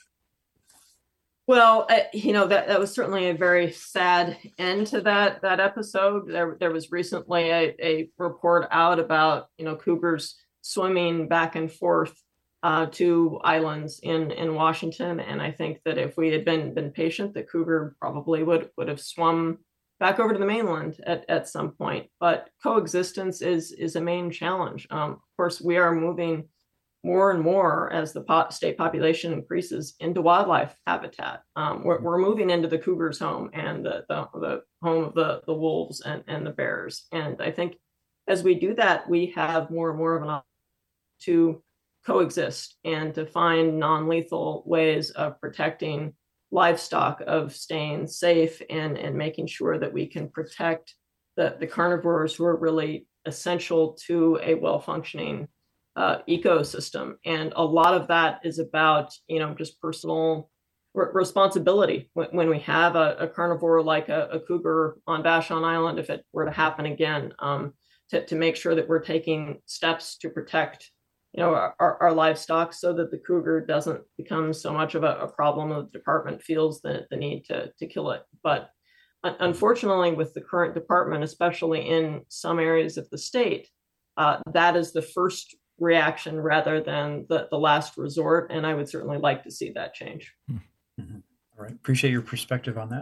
Well, uh, you know, that, that was certainly a very sad end to that that episode. There, there was recently a, a report out about, you know, cougars swimming back and forth uh, to islands in, in Washington. And I think that if we had been been patient, the cougar probably would, would have swum back over to the mainland at, at some point. But coexistence is, is a main challenge. Um, of course, we are moving more and more as the po- state population increases into wildlife habitat. Um, we're, we're moving into the cougar's home and the, the, the home of the, the wolves and, and the bears. And I think as we do that, we have more and more of an opportunity to coexist and to find non-lethal ways of protecting livestock, of staying safe, and, and making sure that we can protect the, the carnivores who are really essential to a well-functioning Uh, ecosystem. And a lot of that is about, you know, just personal re- responsibility. When, when we have a, a carnivore like a, a cougar on Vashon Island, if it were to happen again, um, to, to make sure that we're taking steps to protect, you know, our, our livestock, so that the cougar doesn't become so much of a, a problem that the department feels the, the need to, to kill it. But uh, unfortunately, with the current department, especially in some areas of the state, uh, that is the first reaction rather than the, the last resort. And I would certainly like to see that change. Mm-hmm. All right. Appreciate your perspective on that.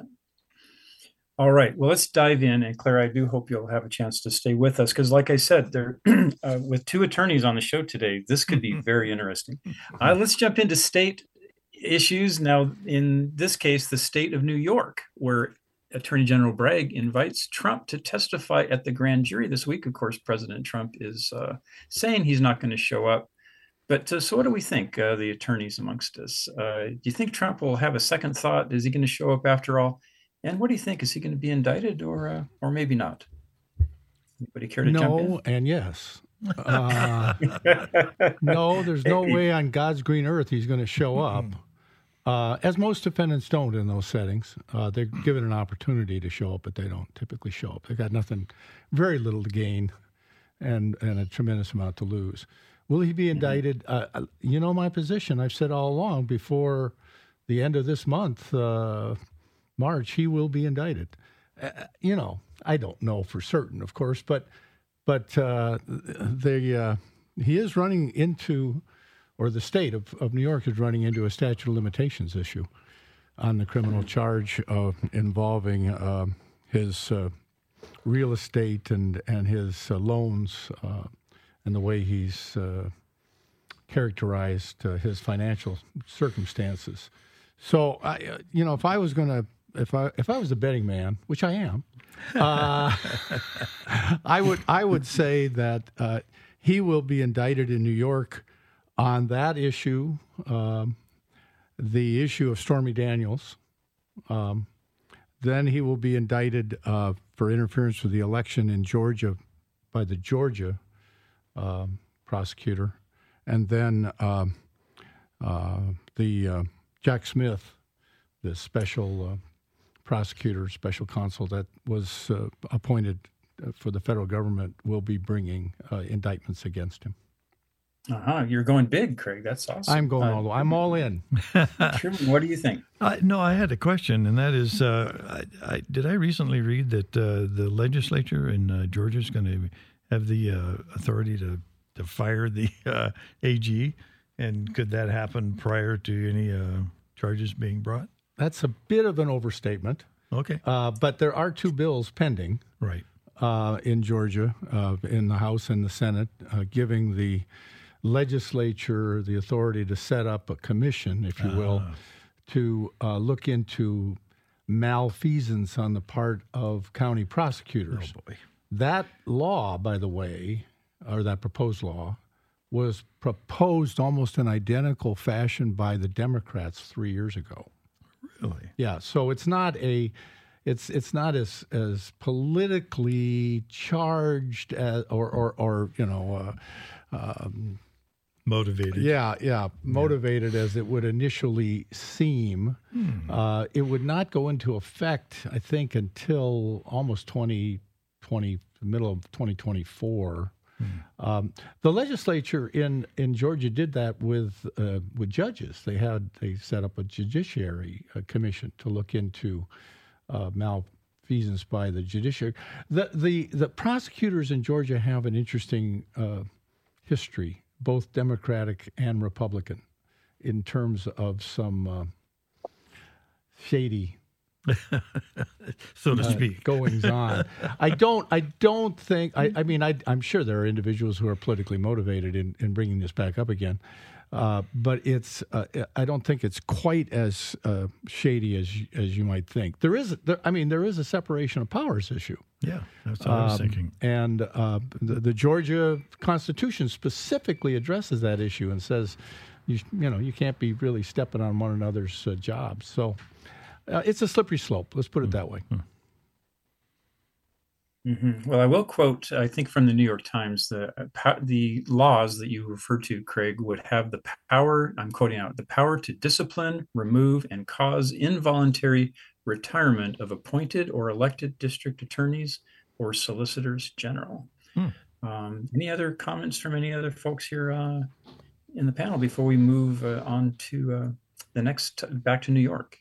All right. Well, let's dive in. And Claire, I do hope you'll have a chance to stay with us, because like I said, there uh, with two attorneys on the show today, this could be very interesting. Uh, let's jump into state issues. Now, in this case, the state of New York, where Attorney General Bragg invites Trump to testify at the grand jury this week. Of course, President Trump is uh, saying he's not going to show up. But uh, so what do we think, uh, the attorneys amongst us? Uh, do you think Trump will have a second thought? Is he going to show up after all? And what do you think? Is he going to be indicted, or uh, or maybe not? Anybody care to no, jump in? No and yes. Uh, no, there's no way on God's green earth he's going to show up. Uh, as most defendants don't in those settings. Uh, they're given an opportunity to show up, but they don't typically show up. They've got nothing, very little to gain, and, and a tremendous amount to lose. Will he be indicted? Uh, you know my position. I've said all along, before the end of this month, uh, March, he will be indicted. Uh, you know, I don't know for certain, of course, but but uh, they, uh, he is running into... or the state of, of New York is running into a statute of limitations issue on the criminal charge of involving uh, his uh, real estate and, and his uh, loans uh, and the way he's uh, characterized uh, his financial circumstances. So, I, uh, you know, if I was going to if I if I was a betting man, which I am, uh, I would I would say that uh, he will be indicted in New York on that issue, um, the issue of Stormy Daniels. Um, then he will be indicted uh, for interference with the election in Georgia by the Georgia um, prosecutor, and then um, uh, the uh, Jack Smith, the special uh, prosecutor, special counsel that was uh, appointed for the federal government, will be bringing uh, indictments against him. Uh-huh. You're going big, Craig. That's awesome. I'm going uh, all. I'm all in. Truman, what do you think? Uh, no, I had a question, and that is, uh, I, I, did I recently read that uh, the legislature in uh, Georgia is going to have the uh, authority to, to fire the uh, A G? And could that happen prior to any uh, charges being brought? That's a bit of an overstatement. Okay. Uh, but there are two bills pending. Right. Uh, in Georgia, uh, in the House and the Senate, uh, giving the legislature the authority to set up a commission, if you will, uh. to uh, look into malfeasance on the part of county prosecutors. Oh, boy. That law, by the way, or that proposed law, was proposed almost in identical fashion by the Democrats three years ago. Really? Yeah, so it's not a... It's it's not as as politically charged as, or, or or you know uh, um, motivated. Yeah, yeah, motivated yeah. as it would initially seem. Hmm. Uh, it would not go into effect, I think, until almost twenty twenty, the middle of twenty twenty-four. Hmm. Um, the legislature in, in Georgia did that with uh, with judges. They had they set up a judiciary uh, commission to look into Uh, malfeasance by the judiciary. The, the the prosecutors in Georgia have an interesting uh, history, both Democratic and Republican, in terms of some uh, shady, so to uh, speak, goings on. I don't. I don't think. I, I mean, I, I'm sure there are individuals who are politically motivated in, in bringing this back up again. Uh, but it's, uh, I don't think it's quite as uh, shady as as you might think. There is, there, I mean, there is a separation of powers issue. Yeah, that's what um, I was thinking. And uh, the, the Georgia Constitution specifically addresses that issue and says, you you know, you can't be really stepping on one another's uh, jobs. So uh, it's a slippery slope. Let's put it that way. Mm-hmm. Mm-hmm. Well, I will quote, I think from the New York Times, the the laws that you referred to, Craig, would have the power, I'm quoting out, the power to discipline, remove, and cause involuntary retirement of appointed or elected district attorneys or solicitors general. Hmm. Um, any other comments from any other folks here uh, in the panel before we move uh, on to uh, the next, back to New York?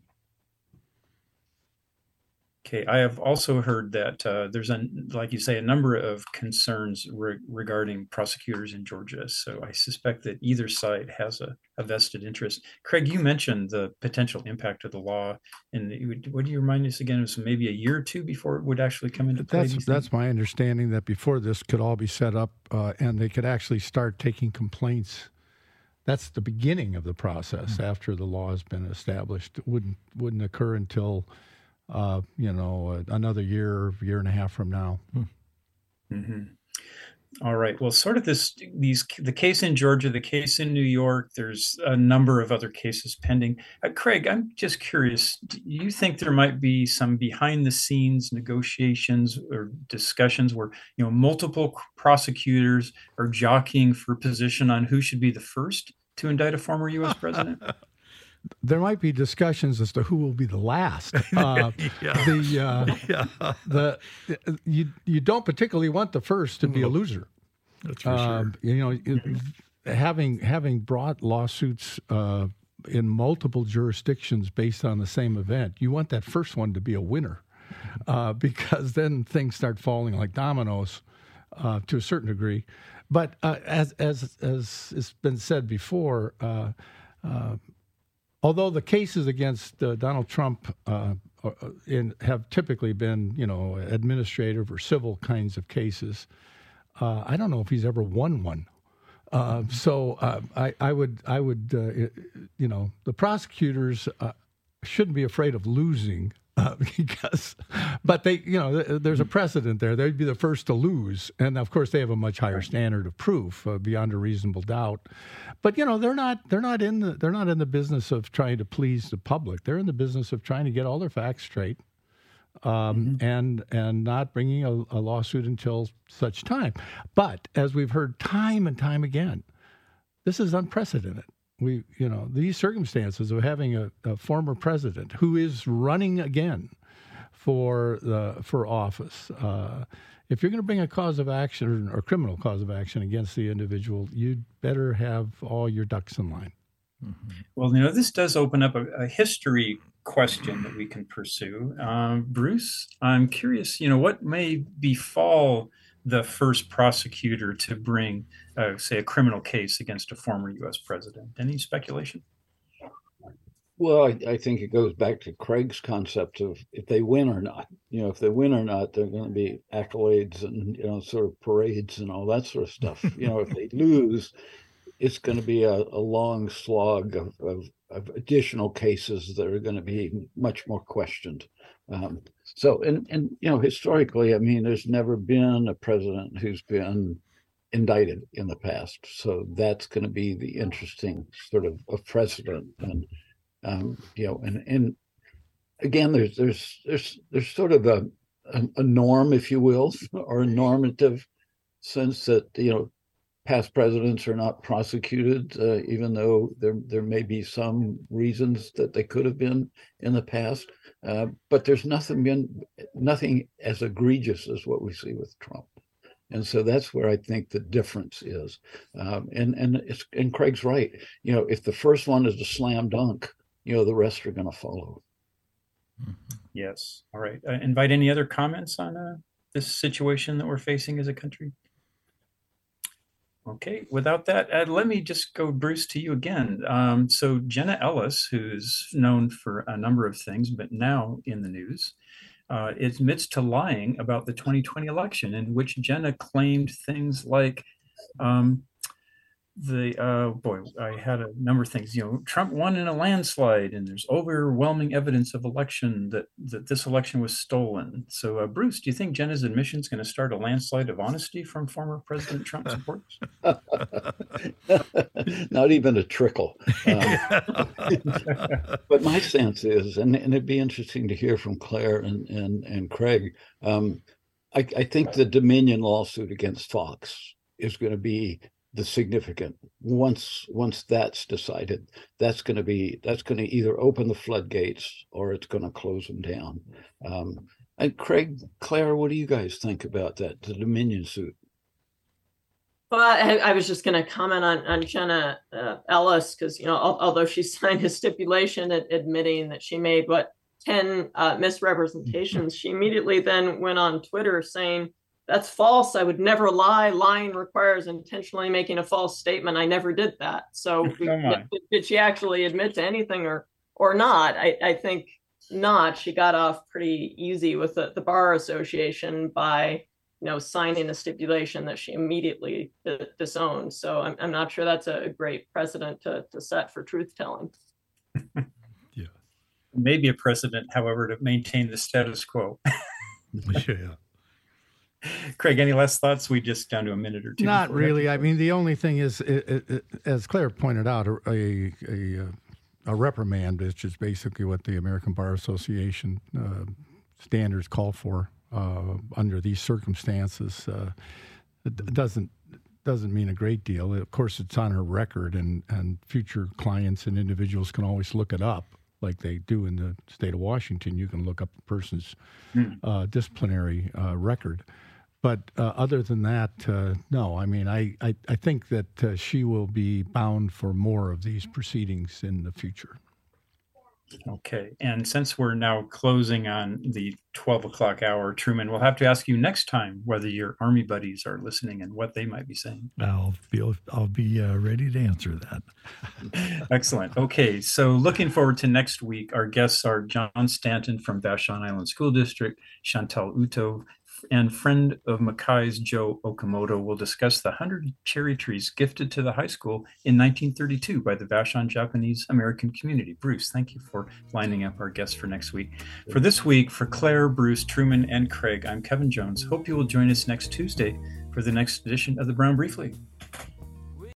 Okay, I have also heard that uh, there's, a, like you say, a number of concerns re- regarding prosecutors in Georgia. So I suspect that either side has a, a vested interest. Craig, you mentioned the potential impact of the law. And what do you remind us again? It was maybe a year or two before it would actually come into play? That's, that's my understanding, that before this could all be set up uh, and they could actually start taking complaints. That's the beginning of the process. Mm-hmm. After the law has been established. It wouldn't, wouldn't occur until... Uh, you know, uh, another year, year and a half from now. Mm-hmm. All right. Well, sort of this, these, the case in Georgia, the case in New York, there's a number of other cases pending. Uh, Craig, I'm just curious, do you think there might be some behind the scenes negotiations or discussions where, you know, multiple prosecutors are jockeying for position on who should be the first to indict a former U S president? There might be discussions as to who will be the last. Uh, yeah. The uh, yeah. the you you don't particularly want the first to be a loser. That's for uh, sure. You know, mm-hmm. having having brought lawsuits uh, in multiple jurisdictions based on the same event, you want that first one to be a winner, uh, because then things start falling like dominoes uh, to a certain degree. But uh, as as as has been said before. Uh, uh, Although the cases against uh, Donald Trump uh, in, have typically been, you know, administrative or civil kinds of cases, uh, I don't know if he's ever won one. Uh, so uh, I, I would, I would, uh, you know, the prosecutors uh, shouldn't be afraid of losing. Uh, because, but they, you know, there's a precedent there. They'd be the first to lose, and of course they have a much higher standard of proof uh, beyond a reasonable doubt. But you know, they're not, they're not in the, they're not in the business of trying to please the public. They're in the business of trying to get all their facts straight, um, mm-hmm. and and not bringing a, a lawsuit until such time. But as we've heard time and time again, this is unprecedented. We, you know, these circumstances of having a, a former president who is running again for the for office. Uh, if you're going to bring a cause of action or, or criminal cause of action against the individual, you'd better have all your ducks in line. Mm-hmm. Well, you know, this does open up a, a history question that we can pursue. Um, Bruce, I'm curious, you know, what may befall the first prosecutor to bring, uh, say, a criminal case against a former U S president? Any speculation? Well, I, I think it goes back to Craig's concept of if they win or not. You know, if they win or not, they're going to be accolades and, you know, sort of parades and all that sort of stuff. You know, if they lose, it's going to be a, a long slog of, of, of additional cases that are going to be much more questioned. Um, so, and, and, you know, historically, I mean, there's never been a president who's been indicted in the past. So that's going to be the interesting sort of, of precedent. And, um, you know, and, and again, there's, there's, there's, there's sort of a, a, a norm, if you will, or a normative sense that, you know, past presidents are not prosecuted, uh, even though there there may be some reasons that they could have been in the past. Uh, but there's nothing been nothing as egregious as what we see with Trump, and so that's where I think the difference is. Um, and and it's and Craig's right. You know, if the first one is a slam dunk, you know, the rest are going to follow. Yes. All right. Uh, invite any other comments on uh, this situation that we're facing as a country. Okay, without that, uh, let me just go, Bruce, to you again. Um, so Jenna Ellis, who's known for a number of things, but now in the news, uh, admits to lying about the twenty twenty election, in which Jenna claimed things like, um, the uh, boy, I had a number of things. You know, Trump won in a landslide, and there's overwhelming evidence of election that that this election was stolen. So, uh, Bruce, do you think Jenna's admission is going to start a landslide of honesty from former President Trump supporters? Not even a trickle. Um, but my sense is, and, and it'd be interesting to hear from Claire and and and Craig. Um, I, I think the Dominion lawsuit against Fox is going to be the significant once once that's decided. That's going to be that's going to either open the floodgates or it's going to close them down. Um, and Craig, Claire, what do you guys think about that, the Dominion suit? Well, I, I was just going to comment on on Jenna uh, Ellis because, you know, al- although she signed a stipulation ad- admitting that she made what ten uh, misrepresentations, she immediately then went on Twitter saying, "That's false. I would never lie. Lying requires intentionally making a false statement. I never did that." So did, did she actually admit to anything or or not? I, I think not. She got off pretty easy with the, the Bar Association by, you know, signing a stipulation that she immediately disowned. So I'm, I'm not sure that's a great precedent to, to set for truth telling. Yeah. Maybe a precedent, however, to maintain the status quo. Yeah. Craig, any last thoughts? We just down to a minute or two. Not really. I mean, the only thing is, it, it, it, as Claire pointed out, a, a, a, a reprimand, which is basically what the American Bar Association uh, standards call for uh, under these circumstances. Uh, it doesn't doesn't mean a great deal. Of course, it's on her record, and, and future clients and individuals can always look it up, like they do in the state of Washington. You can look up the person's mm. uh, disciplinary uh, record. But uh, other than that, uh, no. I mean, I, I, I think that uh, she will be bound for more of these proceedings in the future. Okay. And since we're now closing on the twelve o'clock hour, Truman, we'll have to ask you next time whether your Army buddies are listening and what they might be saying. I'll be, I'll be uh, ready to answer that. Excellent. Okay. So looking forward to next week. Our guests are John Stanton from Vashon Island School District, Chantal Uto and friend of Mackay's Joe Okamoto will discuss the one hundred cherry trees gifted to the high school in nineteen thirty-two by the Vashon Japanese American community. Bruce, thank you for lining up our guests for next week. For this week, for Claire, Bruce, Truman, and Craig, I'm Kevin Jones. Hope you will join us next Tuesday for the next edition of the Brown Briefly.